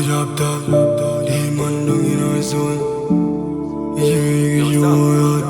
job top, demon down in our zone. You out.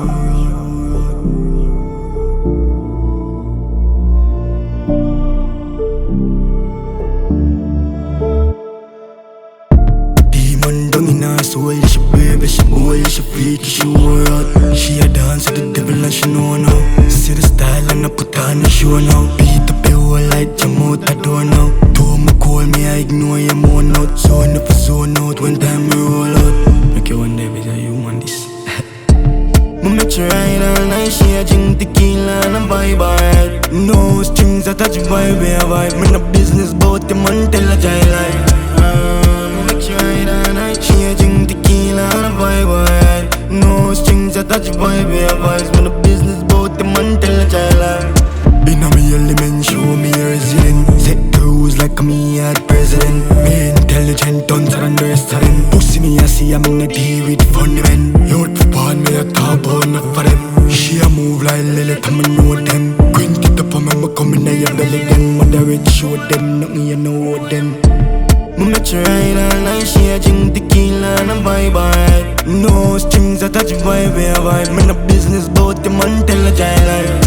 Demon down in our soul. She baby, she boy, she freaky, she wore out. She a dance with the devil and she know now. See the style and I put on the show now. Beat up the whole light, jam out the door now. Call me, I ignore your moan out. Zone up, zone out when time we roll out. Make you one day with a human this. Me make you ride all night. She a drink tequila and a vibe alright. No strings attached, vibe, we a vibe. Me no business bout the man, tell a jai lie. Me make you ride all night. She a drink tequila and a vibe alright. No strings attached, vibe, we a vibe. Me no business bout the man, tell a jai lie. Inna me element, show me resilient. Set the rules like me at president. Me intelligent, tons are understanding. Pussy me, I see I'm in the deal with funny men. Youth for me, I top on enough for them. She a move like Lily, come and know them. Queen get up on me, come in your belly then. Moderate, show them, nothing you know them. Me make you ride all night. She a drink tequila and a vibe alright. No strings attached, vibe, we a vibe. Me no business bout the man, tell a jai lie.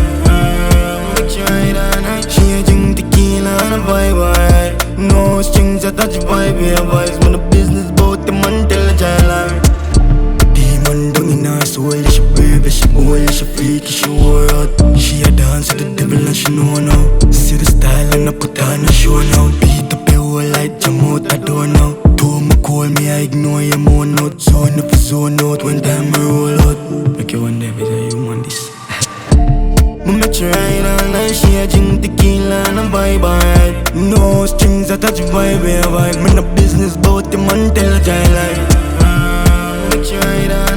She a drink tequila and a vibe alright. No strings attached, vibe, we a vibes. Man, the business bout the man, tell a jai lie. Demon down in her soul. She baby, she boy, she freaky, she wore out. She a dance with the devil and she know now. See the style and I put on a show now. Beat up the whole light, jam out the door now. Don't me call me, I ignore your moan out. Zone up, zone out when time we roll out. Make you one day with a human this. Me make you ride all night. She a drink tequila and a vibe alright. No strings attached, vibe, we a vibe. Me no business bout the man, tell a jai lie. Me make you ride all